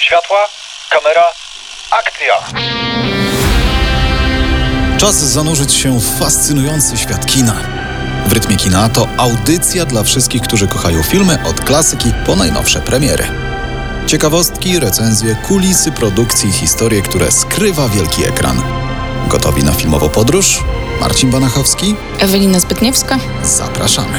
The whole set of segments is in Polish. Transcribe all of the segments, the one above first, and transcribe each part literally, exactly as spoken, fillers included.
Światła, kamera, akcja! Czas zanurzyć się w fascynujący świat kina. W Rytmie Kina to audycja dla wszystkich, którzy kochają filmy od klasyki po najnowsze premiery. Ciekawostki, recenzje, kulisy produkcji, historie, które skrywa wielki ekran. Gotowi na filmową podróż? Marcin Banachowski, Ewelina Zbytniewska. Zapraszamy.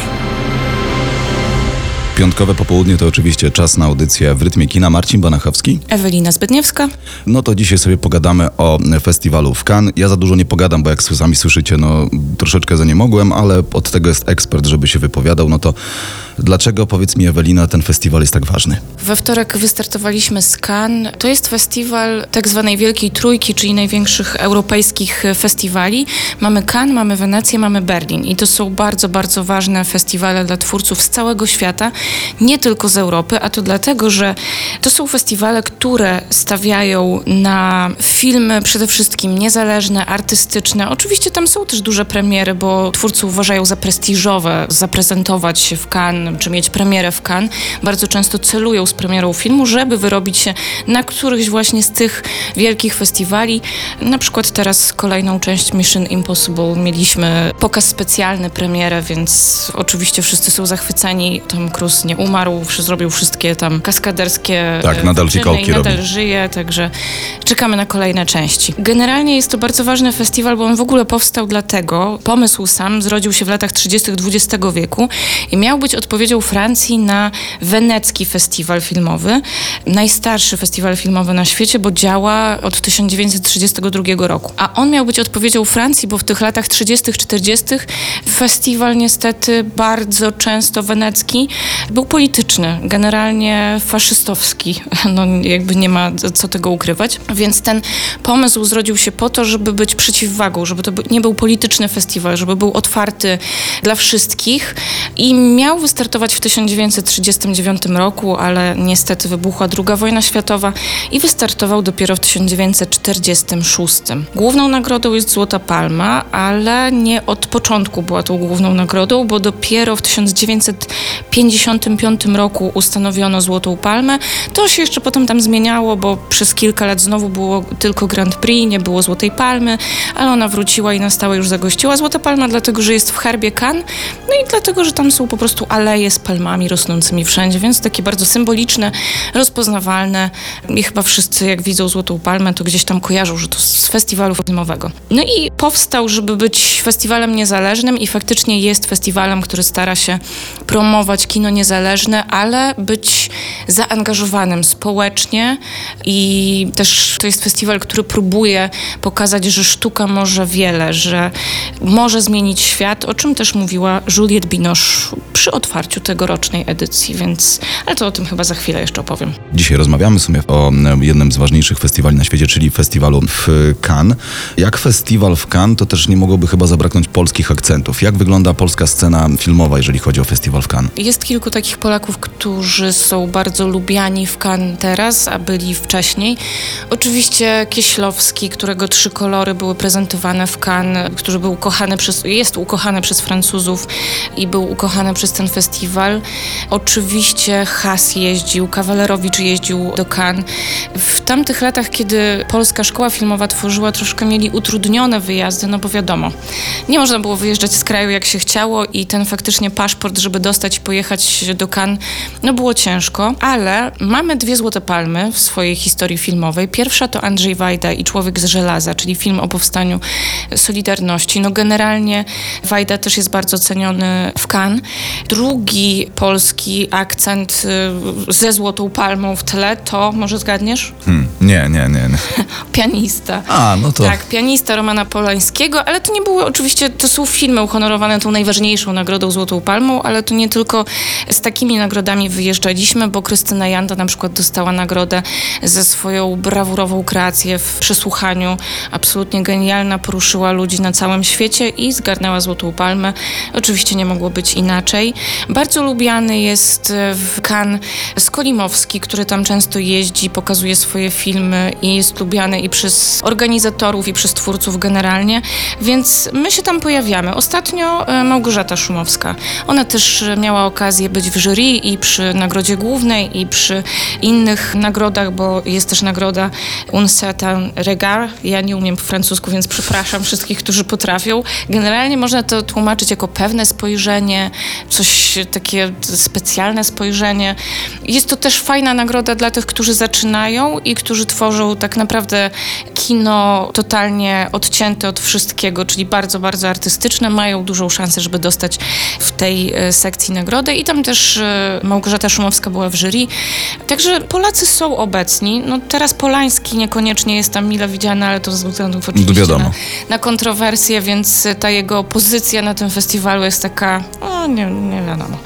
Piątkowe popołudnie to oczywiście czas na audycję w Rytmie Kina. Marcin Banachowski. Ewelina Zbytniewska. No to dzisiaj sobie pogadamy o festiwalu w Cannes. Ja za dużo nie pogadam, bo jak sami słyszycie, no troszeczkę za nie mogłem, ale od tego jest ekspert, żeby się wypowiadał. No to dlaczego, powiedz mi Ewelina, ten festiwal jest tak ważny? We wtorek wystartowaliśmy z Cannes. To jest festiwal tak zwanej Wielkiej Trójki, czyli największych europejskich festiwali. Mamy Cannes, mamy Wenecję, mamy Berlin. I to są bardzo, bardzo ważne festiwale dla twórców z całego świata. Nie tylko z Europy, a to dlatego, że to są festiwale, które stawiają na filmy przede wszystkim niezależne, artystyczne. Oczywiście tam są też duże premiery, bo twórcy uważają za prestiżowe zaprezentować się w Cannes, czy mieć premierę w Cannes. Bardzo często celują z premierą filmu, żeby wyrobić się na którychś właśnie z tych wielkich festiwali. Na przykład teraz kolejną część Mission Impossible mieliśmy pokaz specjalny, premierę, więc oczywiście wszyscy są zachwyceni. Tom Cruise nie umarł, zrobił wszystkie tam kaskaderskie tak, nadal fikołki nadal robi. żyje, także czekamy na kolejne części. Generalnie jest to bardzo ważny festiwal, bo on w ogóle powstał dlatego, pomysł sam zrodził się w latach trzydziestych dwudziestego wieku i miał być odpowiedzią Francji na wenecki festiwal filmowy, najstarszy festiwal filmowy na świecie, bo działa od tysiąc dziewięćset trzydziestego drugiego roku. A on miał być odpowiedzią Francji, bo w tych latach trzydziestych czterdziestych festiwal niestety bardzo często wenecki był polityczny, generalnie faszystowski, no jakby nie ma co tego ukrywać, więc ten pomysł zrodził się po to, żeby być przeciwwagą, żeby to nie był polityczny festiwal, żeby był otwarty dla wszystkich i miał wystartować w tysiąc dziewięćset trzydziestym dziewiątym roku, ale niestety wybuchła druga wojna światowa i wystartował dopiero w tysiąc dziewięćset czterdziestym szóstym. Główną nagrodą jest Złota Palma, ale nie od początku była tą główną nagrodą, bo dopiero w tysiąc dziewięćset pięćdziesiątym piątym roku ustanowiono Złotą Palmę. To się jeszcze potem tam zmieniało, bo przez kilka lat znowu było tylko Grand Prix, nie było Złotej Palmy, ale ona wróciła i na stałe już zagościła. Złota Palma dlatego, że jest w herbie Cannes, no i dlatego, że tam są po prostu aleje z palmami rosnącymi wszędzie, więc takie bardzo symboliczne, rozpoznawalne i chyba wszyscy jak widzą Złotą Palmę, to gdzieś tam kojarzą, że to z festiwalu filmowego. No i powstał, żeby być festiwalem niezależnym i faktycznie jest festiwalem, który stara się promować kino niezależne, ale być zaangażowanym społecznie i też to jest festiwal, który próbuje pokazać, że sztuka może wiele, że może zmienić świat, o czym też mówiła Juliette Binoche przy otwarciu tegorocznej edycji, więc, ale to o tym chyba za chwilę jeszcze opowiem. Dzisiaj rozmawiamy w sumie o jednym z ważniejszych festiwali na świecie, czyli festiwalu w Cannes. Jak festiwal w Cannes, to też nie mogłoby chyba zabraknąć polskich akcentów. Jak wygląda polska scena filmowa, jeżeli chodzi o festiwal w Cannes? Jest kilku takich Polaków, którzy są bardzo lubiani w Cannes teraz, a byli wcześniej. Oczywiście Kieślowski, którego trzy kolory były prezentowane w Cannes, który był ukochany przez, jest ukochany przez Francuzów i był ukochany przez ten festiwal. Oczywiście Haas jeździł, Kawalerowicz jeździł do Cannes. W tamtych latach, kiedy Polska Szkoła Filmowa tworzyła, troszkę mieli utrudnione wyjazdy, no bo wiadomo, nie można było wyjeżdżać z kraju jak się chciało i ten faktycznie paszport, żeby dostać i pojechać do Cannes, no było ciężko, ale mamy dwie Złote Palmy w swojej historii filmowej. Pierwsza to Andrzej Wajda i Człowiek z żelaza, czyli film o powstaniu Solidarności. No generalnie Wajda też jest bardzo ceniony w Cannes. Drugi polski akcent ze Złotą Palmą w tle to, może zgadniesz? Hmm, nie, nie, nie, nie. Pianista. A, no to... Tak, Pianista Romana Polańskiego, ale to nie były oczywiście, to są filmy uhonorowane tą najważniejszą nagrodą Złotą Palmą, ale to nie tylko z takimi nagrodami wyjeżdżaliśmy, bo Krystyna Janda na przykład dostała nagrodę za swoją brawurową kreację w przesłuchaniu. Absolutnie genialna, poruszyła ludzi na całym świecie i zgarnęła Złotą Palmę. Oczywiście nie mogło być inaczej. Bardzo lubiany jest w Cannes Skolimowski, który tam często jeździ, pokazuje swoje filmy i jest lubiany i przez organizatorów, i przez twórców generalnie. generalnie, więc my się tam pojawiamy. Ostatnio e, Małgorzata Szumowska. Ona też miała okazję być w jury i przy Nagrodzie Głównej i przy innych nagrodach, bo jest też nagroda Un certain regard. Ja nie umiem po francusku, więc przepraszam wszystkich, którzy potrafią. Generalnie można to tłumaczyć jako pewne spojrzenie, coś takie specjalne spojrzenie. Jest to też fajna nagroda dla tych, którzy zaczynają i którzy tworzą tak naprawdę kino totalnie odcięte od wszystkiego, czyli bardzo, bardzo artystyczne. Mają dużą szansę, żeby dostać w tej sekcji nagrodę i tam też Małgorzata Szumowska była w jury. Także Polacy są obecni. No teraz Polański niekoniecznie jest tam mile widziany, ale to ze względów oczywiście na, na kontrowersję, więc ta jego pozycja na tym festiwalu jest taka, no nie, nie wiadomo.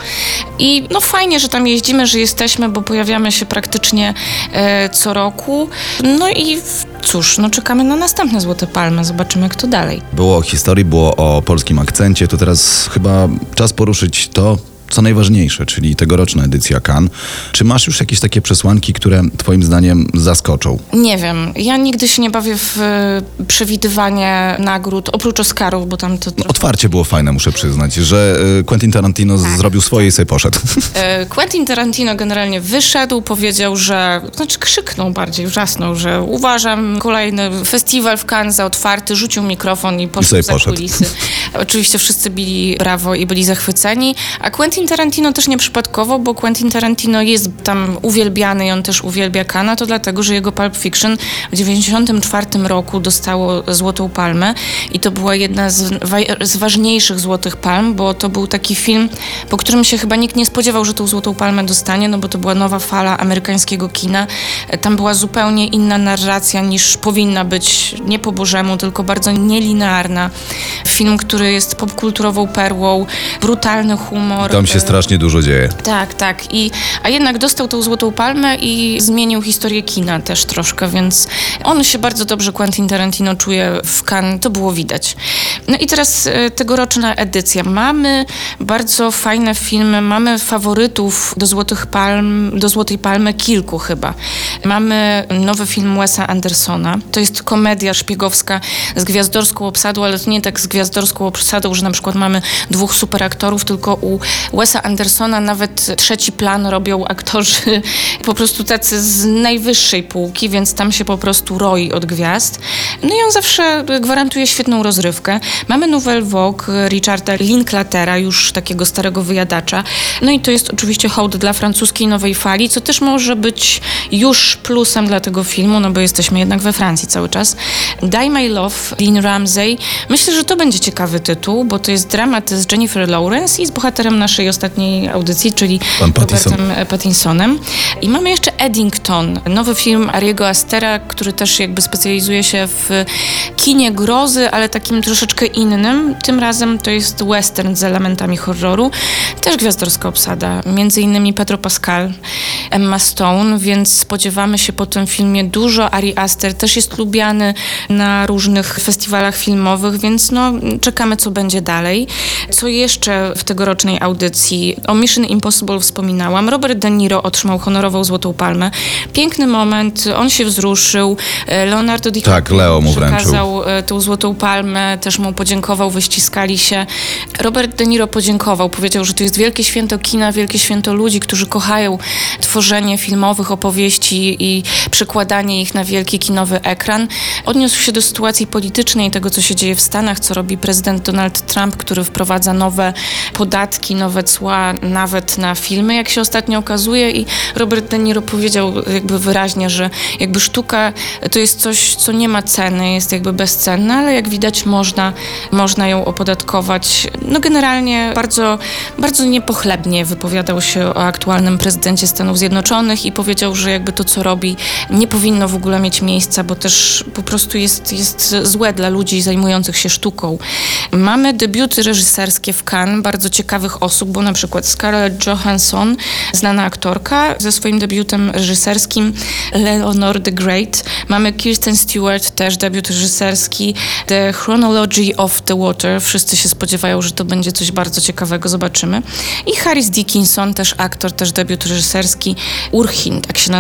I no fajnie, że tam jeździmy, że jesteśmy, bo pojawiamy się praktycznie e, co roku. No i cóż, no czekamy na następne Złote Palmy, zobaczymy jak to dalej. Było o historii, było o polskim akcencie, to teraz chyba czas poruszyć to, co najważniejsze, czyli tegoroczna edycja Cannes. Czy masz już jakieś takie przesłanki, które twoim zdaniem zaskoczą? Nie wiem. Ja nigdy się nie bawię w y, przewidywanie nagród, oprócz Oscarów, bo tam to... No, otwarcie było fajne, muszę przyznać, że y, Quentin Tarantino tak. zrobił swoje i sobie poszedł. Y, Quentin Tarantino generalnie wyszedł, powiedział, że... Znaczy krzyknął bardziej, wrzasnął, że uważam kolejny festiwal w Cannes za otwarty, rzucił mikrofon i poszedł I za poszedł. kulisy. Oczywiście wszyscy bili brawo i byli zachwyceni, a Quentin Tarantino też nieprzypadkowo, bo Quentin Tarantino jest tam uwielbiany i on też uwielbia Cannes, to dlatego, że jego Pulp Fiction w dziewięćdziesiątym czwartym roku dostało Złotą Palmę i to była jedna z, wa- z ważniejszych Złotych Palm, bo to był taki film, po którym się chyba nikt nie spodziewał, że tą Złotą Palmę dostanie, no bo to była nowa fala amerykańskiego kina. Tam była zupełnie inna narracja niż powinna być, nie po bożemu, tylko bardzo nielinearna. Film, który jest popkulturową perłą, brutalny humor. Tam się strasznie dużo dzieje. Tak, tak. I, a jednak dostał tą Złotą Palmę i zmienił historię kina też troszkę, więc on się bardzo dobrze, Quentin Tarantino, czuje w Cannes, to było widać. No i teraz e, tegoroczna edycja. Mamy bardzo fajne filmy, mamy faworytów do Złotych Palm, do Złotej Palmy kilku chyba. Mamy nowy film Wesa Andersona. To jest komedia szpiegowska z gwiazdorską obsadą, ale to nie tak z gwiazdorską obsadą, że na przykład mamy dwóch superaktorów, tylko u Wesa Andersona nawet trzeci plan robią aktorzy po prostu tacy z najwyższej półki, więc tam się po prostu roi od gwiazd. No i on zawsze gwarantuje świetną rozrywkę. Mamy Nouvelle Vogue Richarda Linklatera, już takiego starego wyjadacza. No i to jest oczywiście hołd dla francuskiej nowej fali, co też może być już plusem dla tego filmu, no bo jesteśmy jednak we Francji cały czas. Die My Love, Lynn Ramsey. Myślę, że to będzie ciekawy tytuł, bo to jest dramat z Jennifer Lawrence i z bohaterem naszej ostatniej audycji, czyli Pan Pattinson. Robertem Pattinsonem. I mamy jeszcze Eddington, nowy film Ariego Astera, który też jakby specjalizuje się w kinie grozy, ale takim troszeczkę innym. Tym razem to jest western z elementami horroru. Też gwiazdorska obsada. Między innymi Pedro Pascal, Emma Stone, więc spodziewamy się po tym filmie dużo. Ari Aster też jest lubiany na różnych festiwalach filmowych, więc no czekamy, co będzie dalej. Co jeszcze w tegorocznej audycji? O Mission Impossible wspominałam. Robert De Niro otrzymał honorową Złotą Palmę. Piękny moment, on się wzruszył. Leonardo DiCaprio tak, Leo mu wręczył. przekazał tą Złotą Palmę, też mu podziękował, wyściskali się. Robert De Niro podziękował, powiedział, że to jest wielkie święto kina, wielkie święto ludzi, którzy kochają tworzenie filmowych opowieści i przekładanie ich na wielki kinowy ekran. Odniósł się do sytuacji politycznej, tego, co się dzieje w Stanach, co robi prezydent Donald Trump, który wprowadza nowe podatki, nowe cła, nawet na filmy, jak się ostatnio okazuje, i Robert De Niro powiedział jakby wyraźnie, że jakby sztuka to jest coś, co nie ma ceny, jest jakby bezcenne, ale jak widać można, można ją opodatkować. No generalnie bardzo, bardzo niepochlebnie wypowiadał się o aktualnym prezydencie Stanów Zjednoczonych i powiedział, że jakby to, co robi, nie powinno w ogóle mieć miejsca, bo też po prostu jest, jest złe dla ludzi zajmujących się sztuką. Mamy debiuty reżyserskie w Cannes bardzo ciekawych osób, bo na przykład Scarlett Johansson, znana aktorka, ze swoim debiutem reżyserskim, Leonor the Great. Mamy Kirsten Stewart, też debiut reżyserski, The Chronology of the Water. Wszyscy się spodziewają, że to będzie coś bardzo ciekawego, zobaczymy. I Harris Dickinson, też aktor, też debiut reżyserski, Urchin, tak się nazywa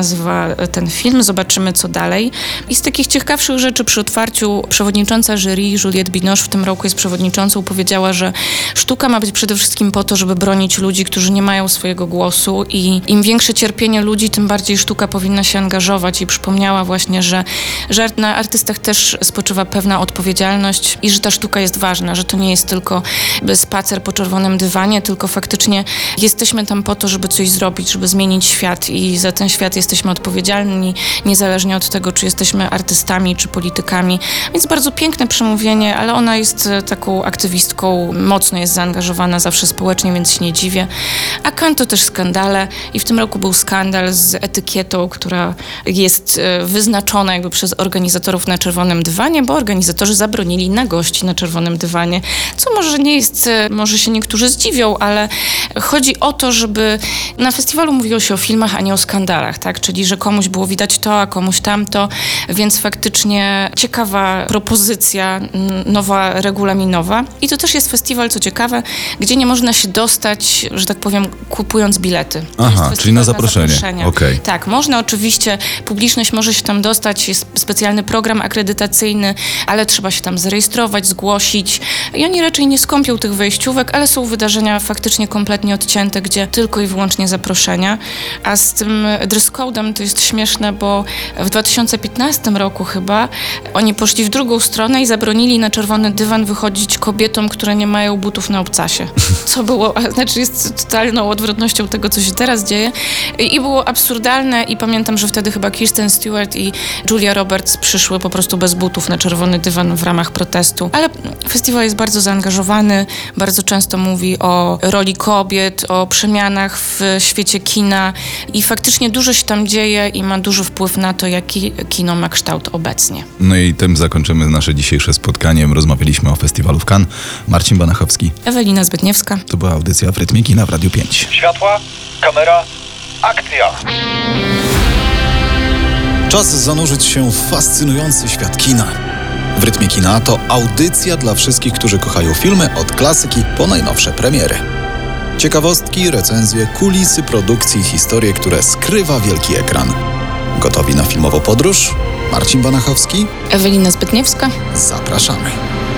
ten film, zobaczymy co dalej. I z takich ciekawszych rzeczy przy otwarciu przewodnicząca jury Juliette Binoche w tym roku jest przewodniczącą, powiedziała, że sztuka ma być przede wszystkim po to, żeby bronić ludzi, którzy nie mają swojego głosu i im większe cierpienie ludzi, tym bardziej sztuka powinna się angażować i przypomniała właśnie, że, że na artystach też spoczywa pewna odpowiedzialność i że ta sztuka jest ważna, że to nie jest tylko spacer po czerwonym dywanie, tylko faktycznie jesteśmy tam po to, żeby coś zrobić, żeby zmienić świat i za ten świat jesteśmy odpowiedzialni, niezależnie od tego, czy jesteśmy artystami, czy politykami. Więc bardzo piękne przemówienie, ale ona jest taką aktywistką, mocno jest zaangażowana zawsze społecznie, więc się nie dziwię. A Cannes to też skandale i w tym roku był skandal z etykietą, która jest wyznaczona jakby przez organizatorów na czerwonym dywanie, bo organizatorzy zabronili nagości na czerwonym dywanie, co może nie jest, może się niektórzy zdziwią, ale chodzi o to, żeby na festiwalu mówiło się o filmach, a nie o skandalach, tak? Czyli, że komuś było widać to, a komuś tamto, więc faktycznie ciekawa propozycja, nowa, regulaminowa. I to też jest festiwal, co ciekawe, gdzie nie można się dostać, że tak powiem, kupując bilety. To Aha, czyli na zaproszenie. Na okay. Tak, można oczywiście, publiczność może się tam dostać, jest specjalny program akredytacyjny, ale trzeba się tam zarejestrować, zgłosić i oni raczej nie skąpią tych wejściówek, ale są wydarzenia faktycznie kompletnie odcięte, gdzie tylko i wyłącznie zaproszenia. A z tym dress code'em to jest śmieszne, bo w dwa tysiące piętnastym roku chyba oni poszli w drugą stronę i zabronili na czerwony dywan wychodzić kobietom, które nie mają butów na obcasie. Co było, znaczy jest totalną odwrotnością tego, co się teraz dzieje. I było absurdalne i pamiętam, że wtedy chyba Kristen Stewart i Julia Roberts przyszły po prostu bez butów na czerwony dywan w ramach protestu. Ale festiwal jest bardzo zaangażowany, bardzo często mówi o roli kobiet, o przemianach w świecie kina i faktycznie dużo się tam dzieje i ma duży wpływ na to, jaki kino ma kształt obecnie. No i tym zakończymy nasze dzisiejsze spotkanie. Rozmawialiśmy o festiwalu w Cannes. Marcin Banachowski. Ewelina Zbytniewska. To była audycja w Rytmie Kina w Radiu pięć. Światła, kamera, akcja. Czas zanurzyć się w fascynujący świat kina. W Rytmie Kina to audycja dla wszystkich, którzy kochają filmy od klasyki po najnowsze premiery. Ciekawostki, recenzje, kulisy produkcji i historie, które skrywa wielki ekran. Gotowi na filmową podróż? Marcin Banachowski? Ewelina Zbytniewska. Zapraszamy.